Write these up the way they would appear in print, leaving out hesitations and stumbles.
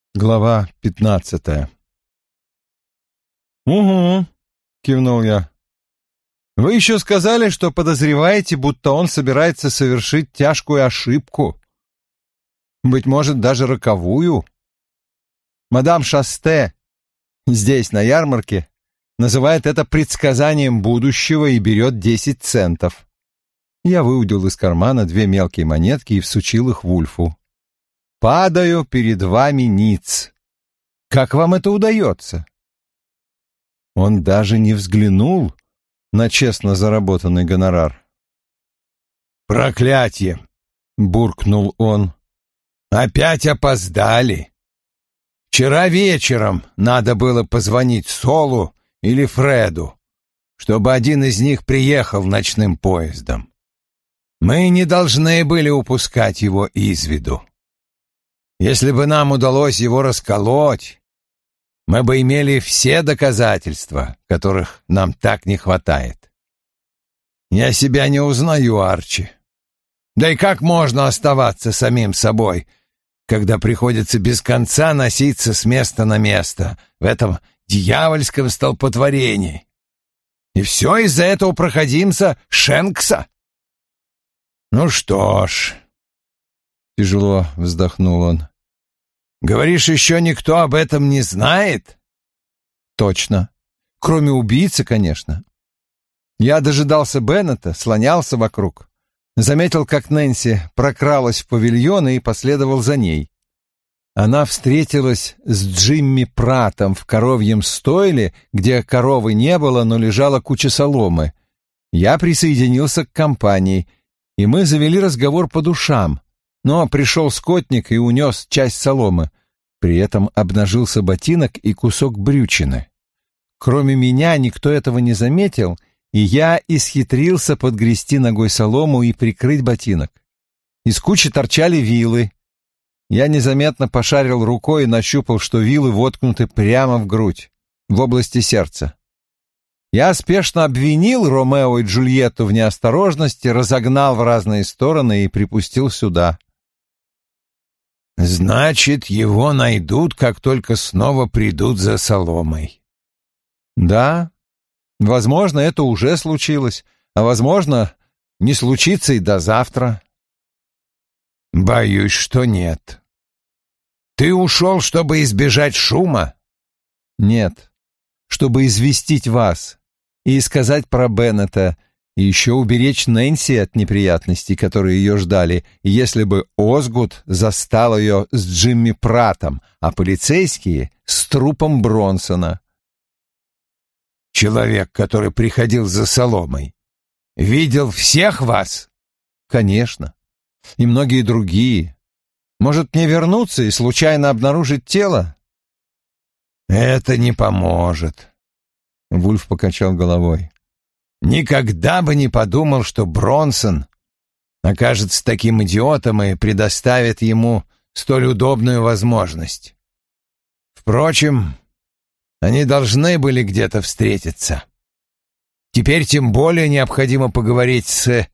Глава 15. «Угу», — кивнул я. «Вы еще сказали, что подозреваете, будто он собирается совершить тяжкую ошибку. Быть может, даже роковую. Мадам Шасте здесь, на ярмарке, называет это предсказанием будущего и берет 10 центов». Я выудил из кармана 2 мелкие монетки и всучил их Вульфу. «Падаю перед вами ниц. Как вам это удается?» Он даже не взглянул на честно заработанный гонорар. «Проклятье!» — буркнул он. «Опять опоздали. Вчера вечером надо было позвонить Солу или Фреду, чтобы один из них приехал ночным поездом. Мы не должны были упускать его из виду. Если бы нам удалось его расколоть, мы бы имели все доказательства, которых нам так не хватает. Я себя не узнаю, Арчи. Да и как можно оставаться самим собой, когда приходится без конца носиться с места на место в этом дьявольском столпотворении? И все из-за этого проходимца Шенкса? Ну что ж... Тяжело вздохнул он. «Говоришь, еще никто об этом не знает?» «Точно. Кроме убийцы, конечно. Я дожидался Беннета, слонялся вокруг. Заметил, как Нэнси прокралась в павильон и последовал за ней. Она встретилась с Джимми Пратом в коровьем стойле, где коровы не было, но лежала куча соломы. Я присоединился к компании, и мы завели разговор по душам. Но пришел скотник и унес часть соломы. При этом обнажился ботинок и кусок брючины. Кроме меня никто этого не заметил, и я исхитрился подгрести ногой солому и прикрыть ботинок. Из кучи торчали вилы. Я незаметно пошарил рукой и нащупал, что вилы воткнуты прямо в грудь, в области сердца. Я спешно обвинил Ромео и Джульетту в неосторожности, разогнал в разные стороны и припустил сюда. «Значит, его найдут, как только снова придут за соломой». «Да, возможно, это уже случилось, а возможно, не случится и до завтра». «Боюсь, что нет. Ты ушел, чтобы избежать шума?» «Нет, чтобы известить вас и сказать про Беннета, и еще уберечь Нэнси от неприятностей, которые ее ждали, если бы Озгуд застал ее с Джимми Пратом, а полицейские — с трупом Бронсона». «Человек, который приходил за соломой, видел всех вас?» «Конечно. И многие другие. Может, мне вернуться и случайно обнаружить тело?» «Это не поможет», — Вульф покачал головой. «Никогда бы не подумал, что Бронсон окажется таким идиотом и предоставит ему столь удобную возможность. Впрочем, они должны были где-то встретиться. Теперь тем более необходимо поговорить с...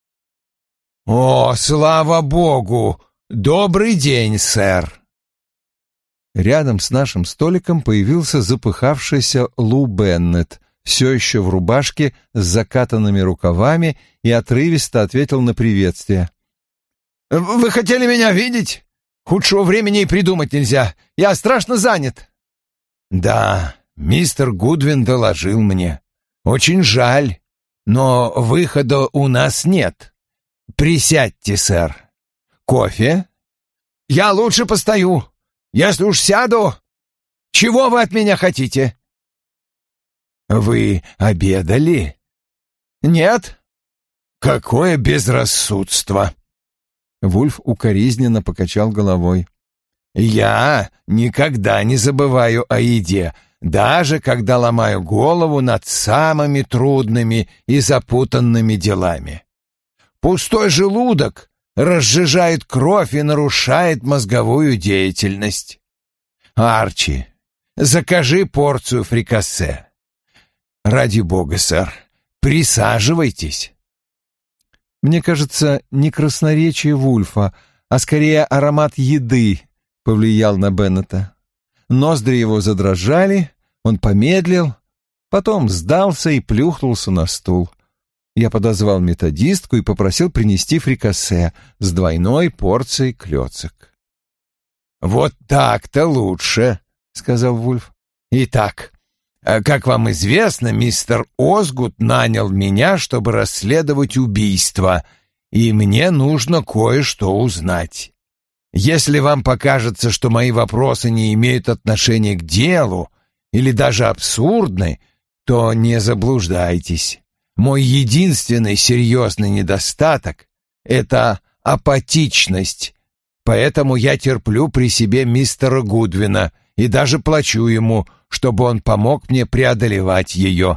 О, слава богу! Добрый день, сэр!» Рядом с нашим столиком появился запыхавшийся Лу Беннет, все еще в рубашке с закатанными рукавами, и отрывисто ответил на приветствие. «Вы хотели меня видеть? Худшего времени и придумать нельзя. Я страшно занят». «Да, мистер Гудвин доложил мне. Очень жаль, но выхода у нас нет. Присядьте, сэр. Кофе?» «Я лучше постою. Если уж сяду, чего вы от меня хотите?» «Вы обедали?» «Нет». «Какое безрассудство!» Вульф укоризненно покачал головой. «Я никогда не забываю о еде, даже когда ломаю голову над самыми трудными и запутанными делами. Пустой желудок разжижает кровь и нарушает мозговую деятельность. Арчи, закажи порцию фрикасе. Ради бога, сэр, присаживайтесь». Мне кажется, не красноречие Вульфа, а скорее аромат еды повлиял на Беннета. Ноздри его задрожали, он помедлил, потом сдался и плюхнулся на стул. Я подозвал методистку и попросил принести фрикасе с двойной порцией клёцок. «Вот так-то лучше», — сказал Вульф. «Итак, как вам известно, мистер Озгуд нанял меня, чтобы расследовать убийство, и мне нужно кое-что узнать. Если вам покажется, что мои вопросы не имеют отношения к делу или даже абсурдны, то не заблуждайтесь. Мой единственный серьезный недостаток — это апатичность, поэтому я терплю при себе мистера Гудвина и даже плачу ему, чтобы он помог мне преодолевать ее.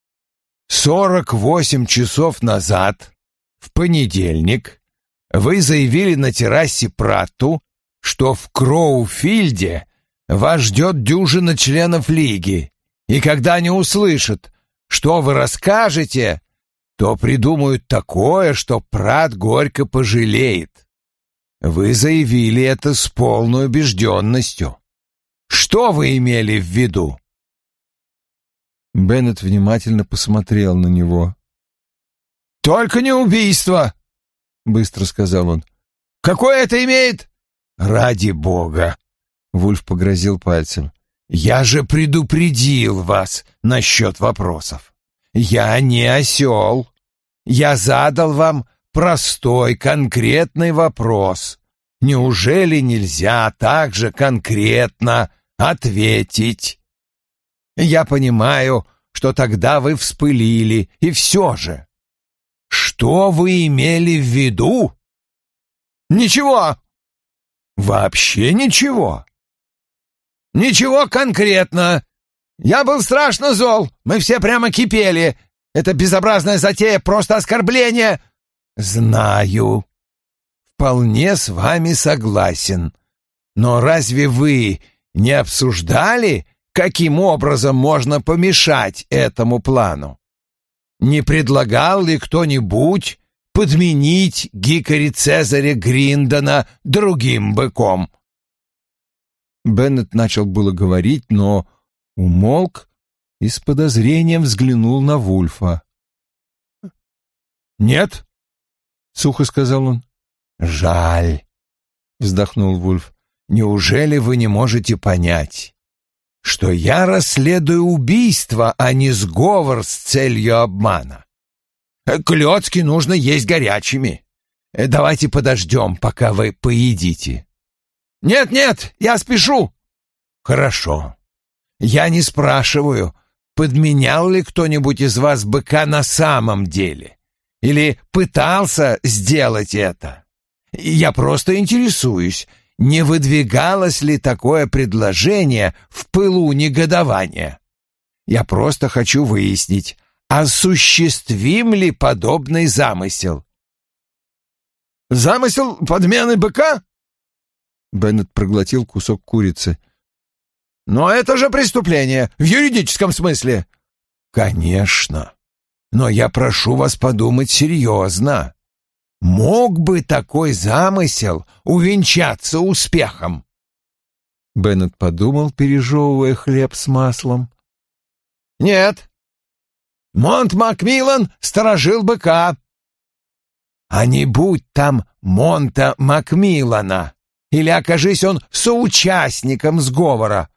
48 часов назад, в понедельник, вы заявили на террасе Пратту, что в Кроуфилде вас ждет дюжина членов Лиги, и когда они услышат, что вы расскажете, то придумают такое, что Пратт горько пожалеет. Вы заявили это с полной убежденностью. Что вы имели в виду?» Беннет внимательно посмотрел на него. «Только не убийство!» — быстро сказал он. «Какое это имеет?» «Ради бога!» — Вульф погрозил пальцем. «Я же предупредил вас насчет вопросов. Я не осел. Я задал вам простой, конкретный вопрос. Неужели нельзя так же конкретно ответить? Я понимаю, что тогда вы вспылили, и все же. Что вы имели в виду?» «Ничего. Вообще ничего. Ничего конкретно. Я был страшно зол. Мы все прямо кипели. Это безобразная затея, просто оскорбление». «Знаю. Вполне с вами согласен. Но разве вы не обсуждали, каким образом можно помешать этому плану? Не предлагал ли кто-нибудь подменить Гикари Цезаря Гриндона другим быком?» Беннет начал было говорить, но умолк и с подозрением взглянул на Вульфа. «Нет», — сухо сказал он. «Жаль», — вздохнул Вульф. «Неужели вы не можете понять, что я расследую убийство, а не сговор с целью обмана? Клёцки нужно есть горячими. Давайте подождем, пока вы поедите». «Нет, я спешу». «Хорошо. Я не спрашиваю, подменял ли кто-нибудь из вас быка на самом деле или пытался сделать это. Я просто интересуюсь, не выдвигалось ли такое предложение в пылу негодования. Я просто хочу выяснить, осуществим ли подобный замысел». «Замысел подмены быка?» Беннет проглотил кусок курицы. «Но это же преступление, в юридическом смысле». «Конечно. Но я прошу вас подумать серьезно. Мог бы такой замысел увенчаться успехом?» Беннет подумал, пережевывая хлеб с маслом. «Нет. Монт Макмиллан сторожил быка. А не будь там Монта Макмиллана, или окажись он соучастником сговора,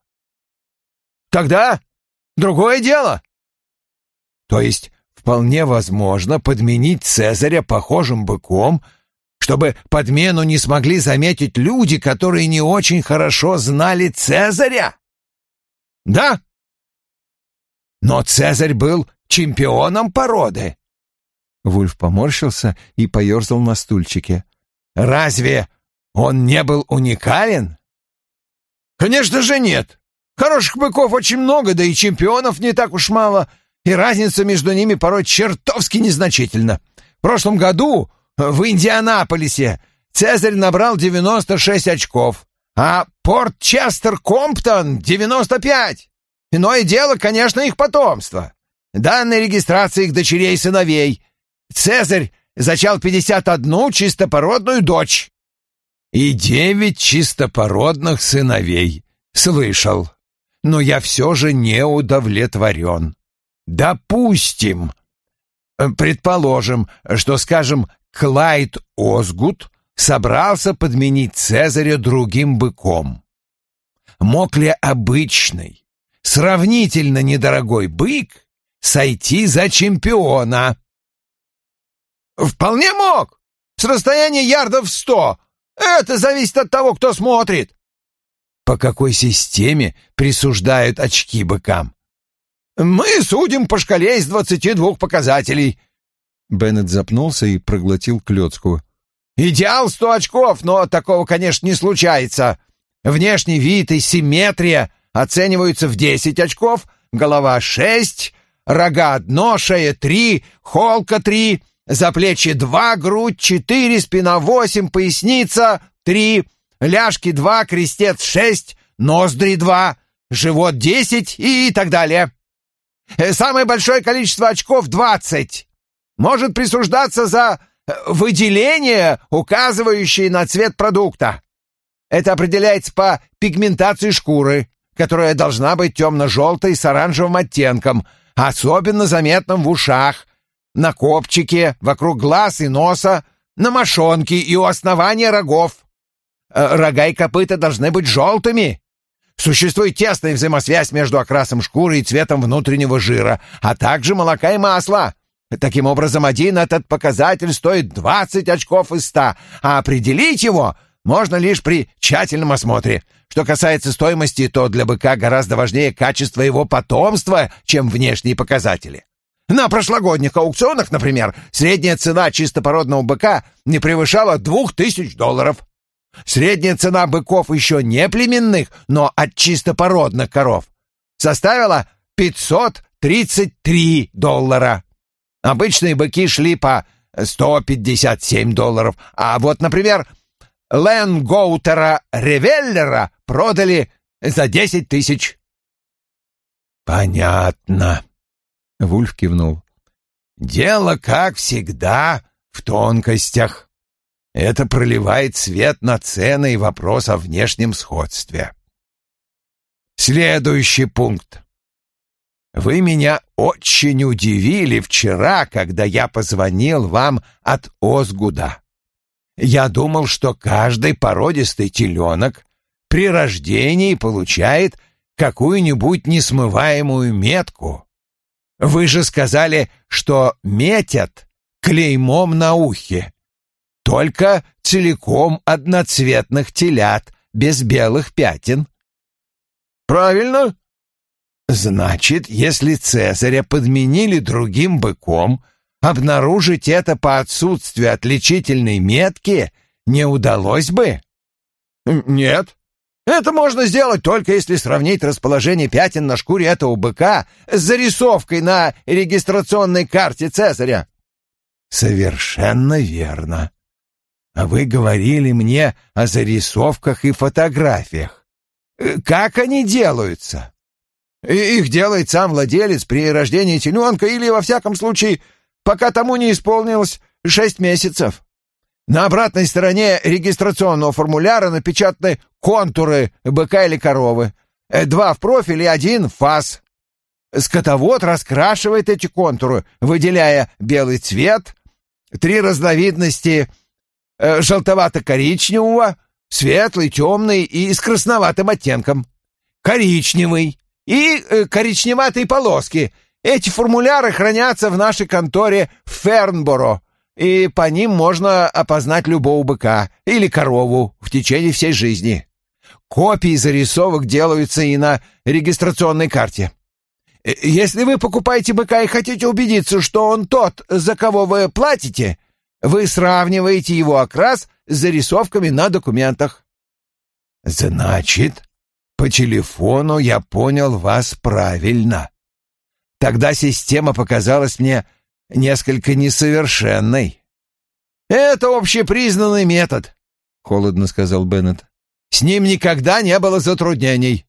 тогда другое дело. То есть вполне возможно подменить Цезаря похожим быком, чтобы подмену не смогли заметить люди, которые не очень хорошо знали Цезаря? Да? Но Цезарь был чемпионом породы». Вульф поморщился и поерзал на стульчике. «Разве он не был уникален?» «Конечно же нет. Хороших быков очень много, да и чемпионов не так уж мало, и разница между ними порой чертовски незначительна. В прошлом году в Индианаполисе Цезарь набрал 96 очков, а Порт-Честер Комптон — 95. Иное дело, конечно, их потомство. Данные регистрации их дочерей и сыновей. Цезарь зачал 51 чистопородную дочь. И 9 чистопородных сыновей. Слышал. Но я все же не удовлетворен. Допустим, предположим, что, скажем, Клайд Озгуд собрался подменить Цезаря другим быком. Мог ли обычный, сравнительно недорогой бык сойти за чемпиона? Вполне мог. С расстояния ярдов 100. Это зависит от того, кто смотрит. По какой системе присуждают очки быкам? Мы судим по шкале из 22 показателей. Беннет запнулся и проглотил Клёцкого. Идеал 100 очков, но такого, конечно, не случается. Внешний вид и симметрия оцениваются в 10 очков, голова 6, рога 1, шея 3, холка 3, заплечье 2, грудь 4, спина 8, поясница 3, ляжки 2, крестец 6, ноздри 2, живот 10 и так далее. Самое большое количество очков 20. Может присуждаться за выделение, указывающее на цвет продукта. Это определяется по пигментации шкуры, которая должна быть темно-желтой с оранжевым оттенком, особенно заметным в ушах, на копчике, вокруг глаз и носа, на мошонке и у основания рогов. Рога и копыта должны быть желтыми. Существует тесная взаимосвязь между окрасом шкуры и цветом внутреннего жира, а также молока и масла. Таким образом, один этот показатель стоит 20 очков из 100, а определить его можно лишь при тщательном осмотре. Что касается стоимости, то для быка гораздо важнее качество его потомства, чем внешние показатели. На прошлогодних аукционах, например, средняя цена чистопородного быка не превышала $2000. Средняя цена быков еще не племенных, но от чистопородных коров составила $533. Обычные быки шли по $157, а вот, например, Ленгоутера Ревеллера продали за 10 000. Понятно. Вульф кивнул. Дело, как всегда, в тонкостях. Это проливает свет на цены и вопрос о внешнем сходстве. Следующий пункт. Вы меня очень удивили вчера, когда я позвонил вам от Озгуда. Я думал, что каждый породистый теленок при рождении получает какую-нибудь несмываемую метку. Вы же сказали, что метят клеймом на ухе. Только целиком одноцветных телят, без белых пятен. Правильно. Значит, если Цезаря подменили другим быком, обнаружить это по отсутствию отличительной метки не удалось бы? Нет. Это можно сделать только если сравнить расположение пятен на шкуре этого быка с зарисовкой на регистрационной карте Цезаря. Совершенно верно. А вы говорили мне о зарисовках и фотографиях. Как они делаются? Их делает сам владелец при рождении теленка или, во всяком случае, пока тому не исполнилось 6 месяцев. На обратной стороне регистрационного формуляра напечатаны контуры быка или коровы. 2 в профиль и 1 в фас. Скотовод раскрашивает эти контуры, выделяя белый цвет, 3 разновидности желтовато-коричневого, светлый, темный и с красноватым оттенком, коричневый и коричневатые полоски. Эти формуляры хранятся в нашей конторе в Фернборо, и по ним можно опознать любого быка или корову в течение всей жизни. Копии зарисовок делаются и на регистрационной карте. Если вы покупаете быка и хотите убедиться, что он тот, за кого вы платите, вы сравниваете его окрас с зарисовками на документах. Значит, по телефону я понял вас правильно. Тогда система показалась мне несколько несовершенной. Это общепризнанный метод, — холодно сказал Беннет. С ним никогда не было затруднений.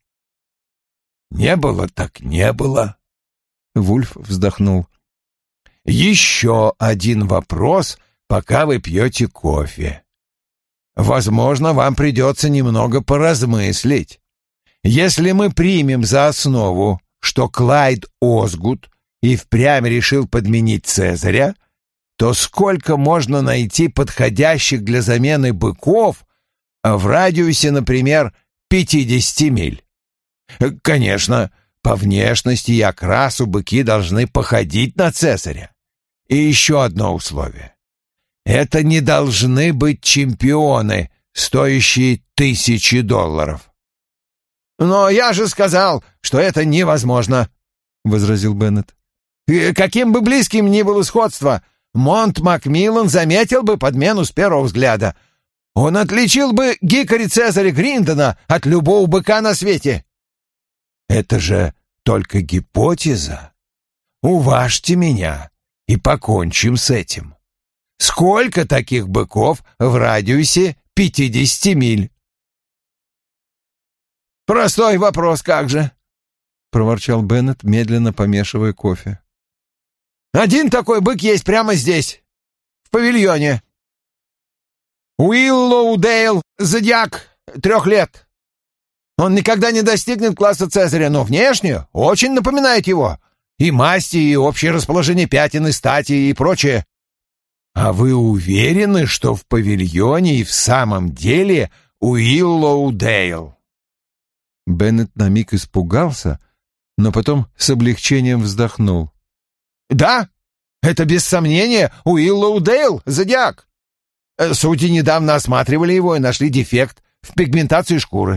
Не было так не было. Вульф вздохнул. Еще один вопрос, пока вы пьете кофе. возможно, вам придется немного поразмыслить. Если мы примем за основу, что Клайд Озгуд и впрямь решил подменить Цезаря, то сколько можно найти подходящих для замены быков в радиусе, например, 50 миль? Конечно, по внешности и окрасу быки должны походить на Цезаря. И еще одно условие. Это не должны быть чемпионы, стоящие $1000. «Но я же сказал, что это невозможно», — возразил Беннет. «Каким бы близким ни было сходство, Монт Макмиллан заметил бы подмену с первого взгляда. Он отличил бы Гикари Цезаря Гриндона от любого быка на свете». «Это же только гипотеза. Уважьте меня и покончим с этим. Сколько таких быков в радиусе 50 миль?» «Простой вопрос, как же», — проворчал Беннет, медленно помешивая кофе. «Один такой бык есть прямо здесь, в павильоне. Уиллоудейл Зодиак, 3 лет. Он никогда не достигнет класса Цезаря, но внешне очень напоминает его. И масти, и общее расположение пятен, и стати, и прочее». «А вы уверены, что в павильоне и в самом деле Уиллоудейл?» Беннет на миг испугался, но потом с облегчением вздохнул. «Да, это без сомнения Уиллоудейл, Зодиак. Судьи недавно осматривали его и нашли дефект в пигментации шкуры».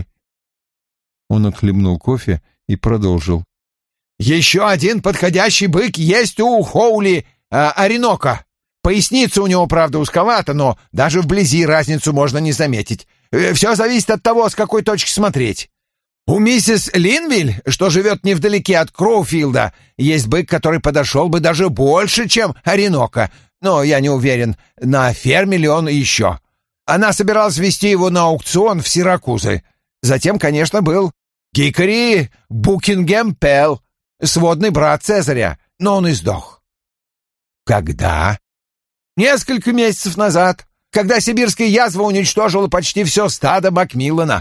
Он отхлебнул кофе и продолжил. «Еще один подходящий бык есть у Хоули Оренока. Поясница у него, правда, узковата, но даже вблизи разницу можно не заметить. Все зависит от того, с какой точки смотреть. У миссис Линвиль, что живет невдалеке от Кроуфилда, есть бык, который подошел бы даже больше, чем Оренока, но я не уверен, на ферме ли он еще. Она собиралась везти его на аукцион в Сиракузы. Затем, конечно, был Гикари Букингем Пелл, сводный брат Цезаря, но он и сдох». «Когда?» «Несколько месяцев назад, когда сибирская язва уничтожила почти все стадо Макмиллана».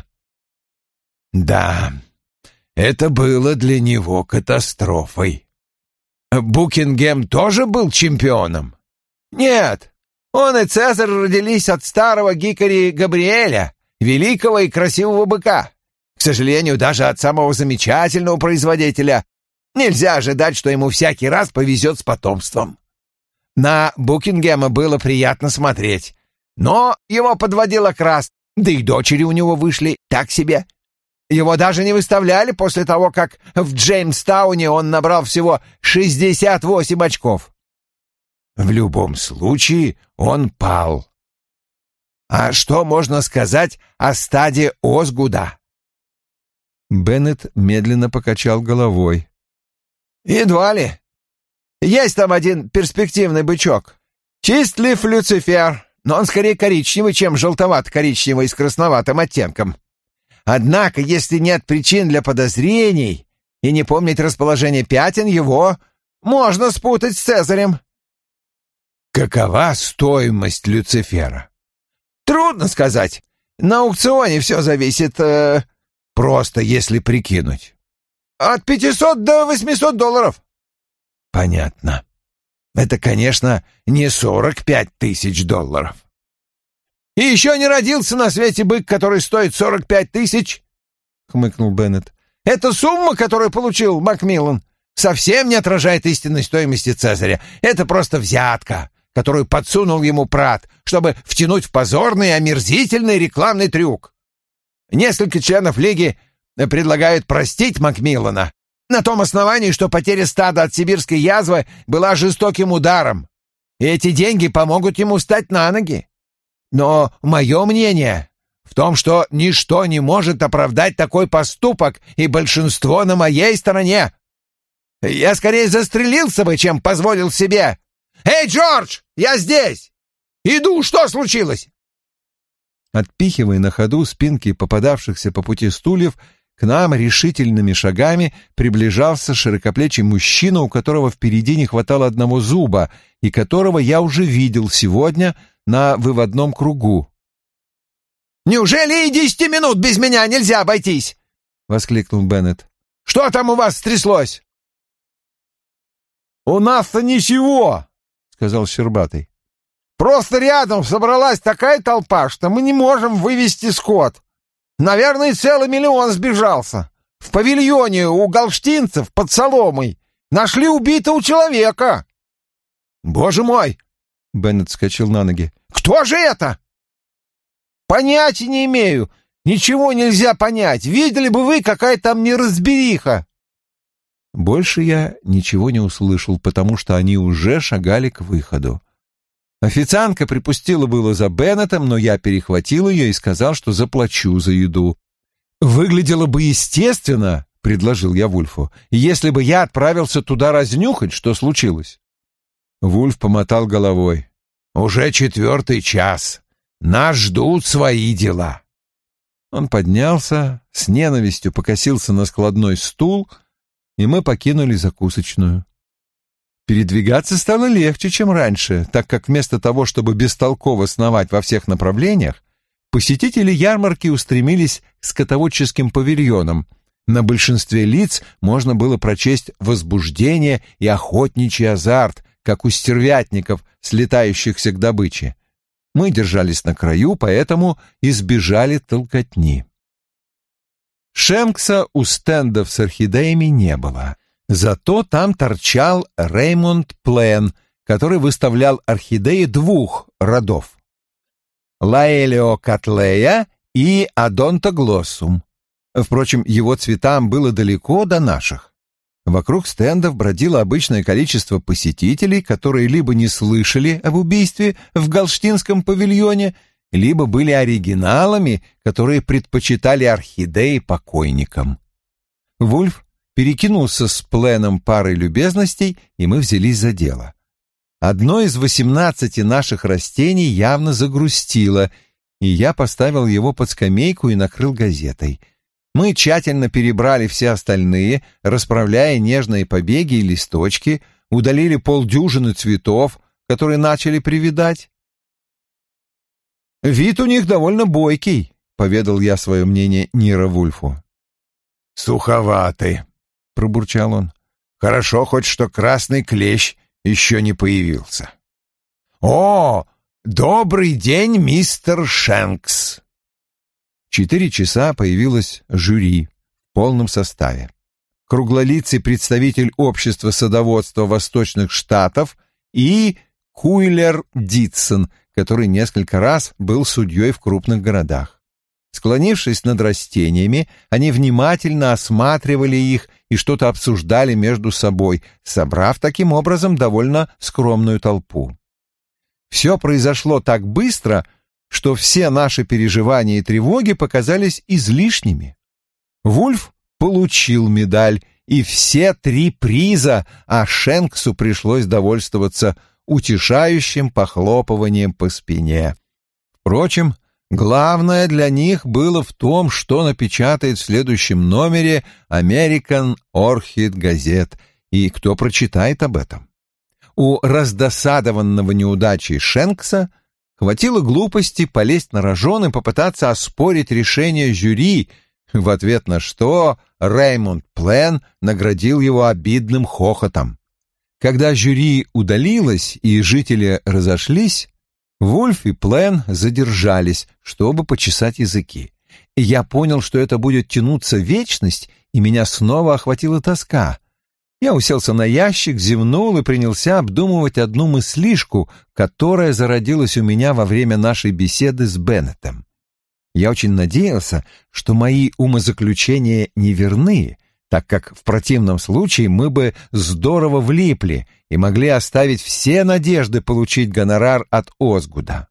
«Да, это было для него катастрофой. Букингем тоже был чемпионом?» «Нет, он и Цезарь родились от старого Гикари Габриэля, великого и красивого быка. К сожалению, даже от самого замечательного производителя нельзя ожидать, что ему всякий раз повезет с потомством. На Букингема было приятно смотреть, но его подводил окрас, да и дочери у него вышли так себе. Его даже не выставляли после того, как в Джеймстауне он набрал всего 68 очков. В любом случае он пал. А что можно сказать о стаде Озгуда?» Беннет медленно покачал головой. «Едва ли. Есть там один перспективный бычок. Чистлиф Люцифер, но он скорее коричневый, чем желтовато-коричневый с красноватым оттенком. Однако, если нет причин для подозрений и не помнить расположение пятен, его можно спутать с Цезарем». «Какова стоимость Люцифера?» «Трудно сказать. На аукционе все зависит, просто если прикинуть». «От $500 до $800». «Понятно. Это, конечно, не $45 000. «И еще не родился на свете бык, который стоит 45 000, — хмыкнул Беннет. «Эта сумма, которую получил Макмиллан, совсем не отражает истинной стоимости Цезаря. Это просто взятка, которую подсунул ему Прат, чтобы втянуть в позорный и омерзительный рекламный трюк. Несколько членов Лиги предлагают простить Макмиллана на том основании, что потеря стада от сибирской язвы была жестоким ударом, и эти деньги помогут ему встать на ноги. Но мое мнение в том, что ничто не может оправдать такой поступок, и большинство на моей стороне. Я скорее застрелился бы, чем позволил себе. Эй, Джордж, я здесь! Иду, что случилось?» Отпихивая на ходу спинки попадавшихся по пути стульев, к нам решительными шагами приближался широкоплечий мужчина, у которого впереди не хватало одного зуба, и которого я уже видел сегодня на выводном кругу. «Неужели и 10 минут без меня нельзя обойтись?» — воскликнул Беннет. «Что там у вас стряслось?» «У нас-то ничего», — сказал Щербатый. «Просто рядом собралась такая толпа, что мы не можем вывести скот. Наверное, целый миллион сбежался. В павильоне у галштинцев под соломой нашли убитого человека». «Боже мой!» — Беннет вскочил на ноги. «Кто же это?» «Понятия не имею. Ничего нельзя понять. Видели бы вы, какая там неразбериха». Больше я ничего не услышал, потому что они уже шагали к выходу. Официантка припустила было за Беннетом, но я перехватил ее и сказал, что заплачу за еду. «Выглядело бы естественно», — предложил я Вульфу, «если бы я отправился туда разнюхать, что случилось». Вульф помотал головой. «Уже 4 час. Нас ждут свои дела». Он поднялся, с ненавистью покосился на складной стул, и мы покинули закусочную. Передвигаться стало легче, чем раньше, так как вместо того, чтобы бестолково сновать во всех направлениях, посетители ярмарки устремились к скотоводческим павильонам. На большинстве лиц можно было прочесть возбуждение и охотничий азарт, как у стервятников, слетающихся к добыче. Мы держались на краю, поэтому избежали толкотни. Шенкса у стендов с орхидеями не было. Зато там торчал Реймонд Плен, который выставлял орхидеи 2 родов — Лаэлиокатлея и Адонтоглоссум. Впрочем, его цветам было далеко до наших. Вокруг стендов бродило обычное количество посетителей, которые либо не слышали об убийстве в галштинском павильоне, либо были оригиналами, которые предпочитали орхидеи покойникам. Вульф перекинулся с Пленом парой любезностей, и мы взялись за дело. Одно из 18 наших растений явно загрустило, и я поставил его под скамейку и накрыл газетой. Мы тщательно перебрали все остальные, расправляя нежные побеги и листочки, удалили 50 цветов, которые начали привидать. «Вид у них довольно бойкий», — поведал я свое мнение Ниро Вульфу. «Суховатый», — пробурчал он. «Хорошо хоть, что красный клещ еще не появился». «О, добрый день, мистер Шенкс!» В 4 часа появилось жюри в полном составе. Круглолицый представитель общества садоводства Восточных Штатов и Куйлер Дитсон, который несколько раз был судьей в крупных городах. Склонившись над растениями, они внимательно осматривали их и что-то обсуждали между собой, собрав таким образом довольно скромную толпу. Все произошло так быстро, что все наши переживания и тревоги показались излишними. Вульф получил медаль и все 3 приза, а Шенксу пришлось довольствоваться утешающим похлопыванием по спине. Впрочем, главное для них было в том, что напечатает в следующем номере American Orchid Gazette, и кто прочитает об этом. У раздосадованного неудачей Шенкса хватило глупости полезть на рожон и попытаться оспорить решение жюри, в ответ на что Реймонд Плен наградил его обидным хохотом. Когда жюри удалилось и жители разошлись, Вульф и Плен задержались, чтобы почесать языки. И я понял, что это будет тянуться вечность, и меня снова охватила тоска. Я уселся на ящик, зевнул и принялся обдумывать одну мыслишку, которая зародилась у меня во время нашей беседы с Беннетом. Я очень надеялся, что мои умозаключения неверны, так как в противном случае мы бы здорово влипли и могли оставить все надежды получить гонорар от Озгуда.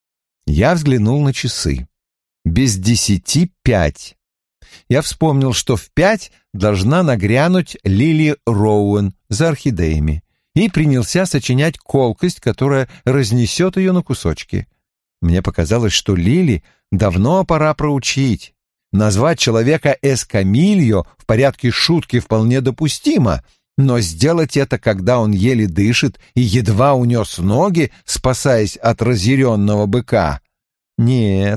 Я взглянул на часы. Без 10:05. Я вспомнил, что в 5 должна нагрянуть Лили Роуэн за орхидеями, и принялся сочинять колкость, которая разнесет ее на кусочки. Мне показалось, что Лили давно пора проучить. Назвать человека эскамильо в порядке шутки вполне допустимо, но сделать это, когда он еле дышит и едва унес ноги, спасаясь от разъяренного быка, нет,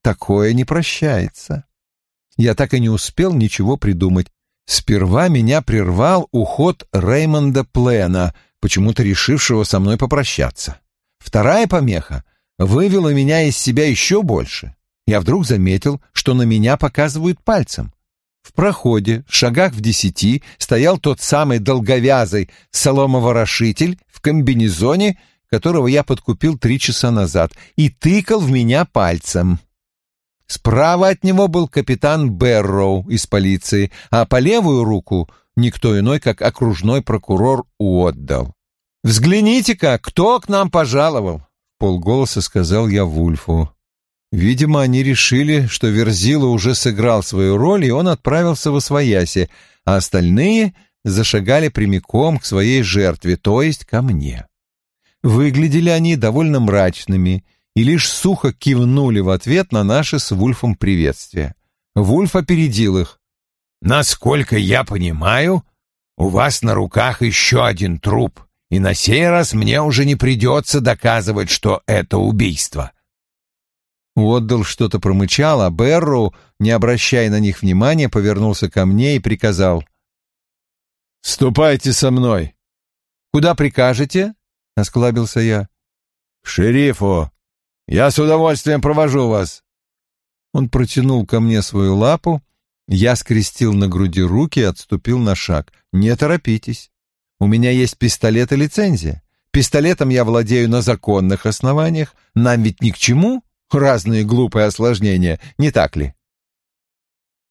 такое не прощается. Я так и не успел ничего придумать. Сперва меня прервал уход Реймонда Плена, почему-то решившего со мной попрощаться. Вторая помеха вывела меня из себя еще больше. Я вдруг заметил, что на меня показывают пальцем. В проходе, в шагах в 10, стоял тот самый долговязый соломоворошитель в комбинезоне, которого я подкупил 3 часа назад, и тыкал в меня пальцем. Справа от него был капитан Бэрроу из полиции, а по левую руку никто иной, как окружной прокурор Уотдал. «Взгляните-ка, кто к нам пожаловал!» — вполголоса сказал я Вульфу. Видимо, они решили, что Верзила уже сыграл свою роль, и он отправился восвояси, а остальные зашагали прямиком к своей жертве, то есть ко мне. Выглядели они довольно мрачными и лишь сухо кивнули в ответ на наши с Вульфом приветствия. Вульф опередил их. «Насколько я понимаю, у вас на руках еще один труп, и на сей раз мне уже не придется доказывать, что это убийство». Уотдал что-то промычал, а Бэрроу, не обращая на них внимания, повернулся ко мне и приказал. «Ступайте со мной». «Куда прикажете?» — осклабился я. «К шерифу. Я с удовольствием провожу вас». Он протянул ко мне свою лапу, я скрестил на груди руки и отступил на шаг. «Не торопитесь. У меня есть пистолет и лицензия. Пистолетом я владею на законных основаниях. Нам ведь ни к чему разные глупые осложнения, не так ли?»